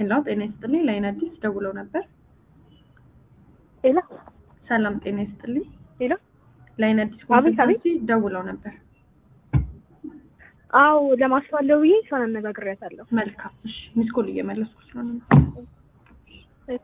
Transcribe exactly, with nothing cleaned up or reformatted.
ሄሎ ጤና ይስጥልኝ ላይን አዲስ ደውለው ነበር። ሄሎ ሰላም ጤና ይስጥልኝ። ሄሎ ላይን አዲስ አቤት አቤት ደውለው ነበር። አው ለማስፋለው ይሄ ሰው አነጋግሬያታለሁ። መልካም እሺ ሚስኮል እየመለስኩ ስለሆነ